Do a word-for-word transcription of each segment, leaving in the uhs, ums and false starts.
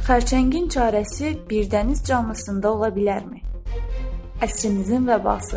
Xərçəngin çarəsi bir dəniz canlısında ola bilərmi? Əsrimizin vəbası.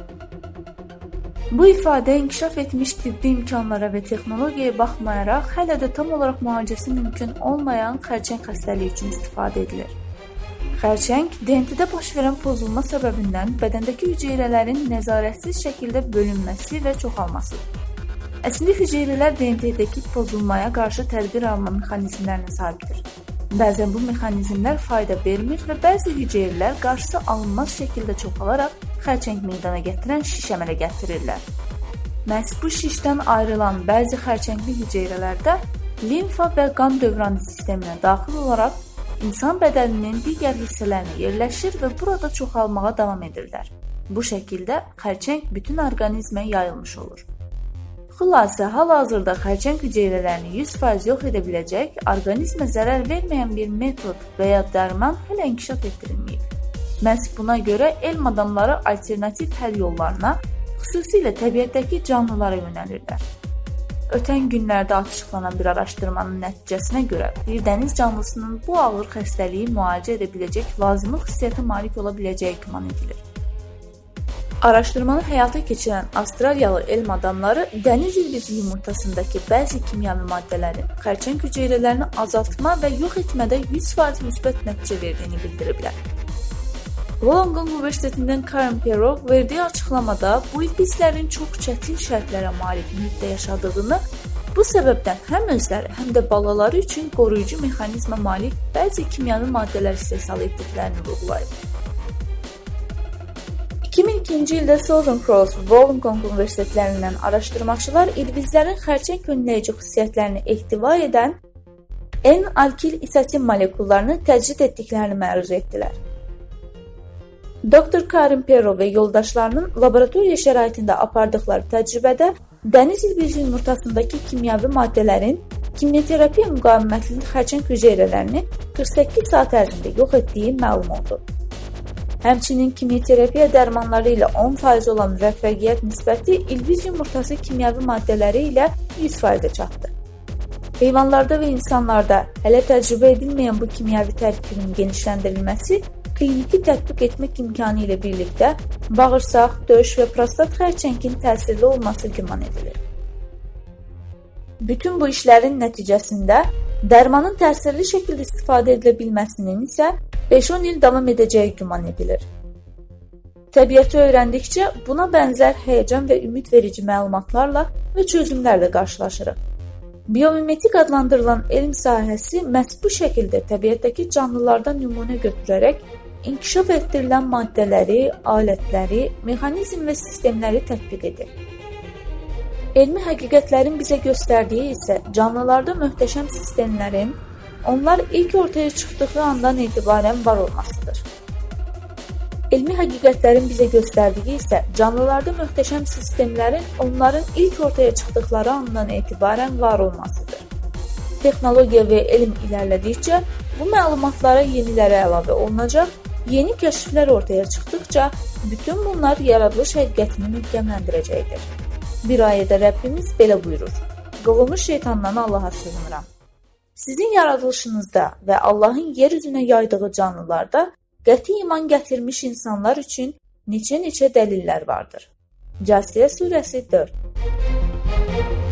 Bu ifadə inkişaf etmiş tibbi imkanlara və texnologiyaya baxmayaraq hələ də tam olaraq müalicəsi mümkün olmayan xərçəng xəstəliyi üçün istifadə edilir. Xərçəng D N T-də baş verən pozulma səbəbindən bədəndəki hüceyrələrin nəzarətsiz şəkildə bölünməsi və çoxalmasıdır. Əslində hüceyrələr D N T-dəki pozulmaya qarşı tədbir alma mexanizmlərinə sahibdir. Bəzən bu mexanizmlər fayda vermir və bəzi hüceyrələr qarşısı alınmaz şəkildə çoxalaraq xərçəng meydana gətirən şiş əmələ gətirirlər. Məhz bu şişdən ayrılan bəzi xərçəngli hüceyrələrdə limfa və qan dövranı sisteminə daxil olaraq insan bədəninin digər hissələrinə yerləşir və burada çoxalmağa davam edirlər. Bu şəkildə xərçəng bütün orqanizmə yayılmış olur. Xülasə, hal-hazırda xərçəng hüceyrələrini yüz faiz yox edə biləcək, orqanizmə zərər verməyən bir metod və ya dərman hələ inkişaf etdirilməyib. Məhz buna görə elm adamları alternativ həll yollarına, xüsusilə təbiətdəki canlılara yönəlirlər. Ötən günlərdə açıqlanan bir araşdırmanın nəticəsinə görə bir dəniz canlısının bu ağır xəstəliyi müalicə edə biləcək lazımi xüsusiyyətə malik ola biləcəyi güman edilir. Araşdırmanı həyata keçirən Avstraliyalı elm adamları dəniz ilbizi yumurtasındakı bəzi kimyəvi maddələrin xərçəng hüceyrələrini azaltma və yox etmədə yüz faiz müsbət nəticə verdiyini bildiriblər. Wollongong Universitetindən Karen Perrow verdiyi açıqlamada bu ilbizlərin çox çətin şərtlərə malik mühitdə yaşadığını, bu səbəbdən həm özləri, həm də balaları üçün qoruyucu mexanizmə malik bəzi kimyəvi maddələr istehsal etdiklərini vurğulayıb. iki min ikinci ildə Southern Cross və Wollongong universitetlərindən araşdırmaçılar ilbizlərin xərçəng önləyici xüsusiyyətlərini ehtiva edən N-alkil isatin molekullarını təcrid etdiklərini məruz etdilər. doktor Karen Perrow və yoldaşlarının laboratoriya şəraitində apardıqları təcrübədə dəniz ilbizi yumurtasındakı kimyəvi maddələrin kimyoterapiya müqavimətli xərçəng hüceyrələrini qırx səkkiz saat ərzində yox etdiyi məlum oldu. Həmçinin kimyoterapiya dərmanları ilə on faiz olan müvəffəqiyyət nisbəti ilbiz yumurtası kimyəvi maddələri ilə yüz faizə çatdı. Heyvanlarda və insanlarda hələ təcrübə edilməyən bu kimyəvi tərkibin genişləndirilməsi kliniki tətbiq etmək imkanı ilə birlikdə bağırsaq, döş və prostat xərçəngin təsirli olması güman edilir. Bütün bu işlərin nəticəsində dərmanın təsirli şəkildə istifadə edilə bilməsinin isə beş on il davam edəcəyi güman edilir. Təbiəti öyrəndikcə buna bənzər həyəcan və ümid verici məlumatlarla və çözümlərlə qarşılaşırıq. Biomimetik adlandırılan elm sahəsi məhz bu şəkildə təbiətdəki canlılardan nümunə götürərək inkişaf etdirilən maddələri, alətləri, mexanizm və sistemləri tətbiq edir. Elmi həqiqətlərin bizə göstərdiyi isə canlılarda möhtəşəm sistemlərin onlar ilk ortaya çıxdığı andan etibarən var olmasıdır. Elmi həqiqətlərin bizə göstərdiyi isə canlılarda möhtəşəm sistemlərin onların ilk ortaya çıxdıqları andan etibarən var olmasıdır. Texnologiya və elm irəlilədikcə bu məlumatlara yeniləri əlavə olunacaq, yeni kəşflər ortaya çıxdıqca bütün bunlar yaradılış həqiqətini möhkəmləndirəcəkdir. Bir ayədə Rəbbimiz belə buyurur: "Qovulmuş şeytandan Allaha sığınıram." Sizin yaradılışınızda və Allahın yer üzünə yaydığı canlılarda qəti iman gətirmiş insanlar üçün neçə-neçə dəlillər vardır. Cəsiyə surəsi dörd.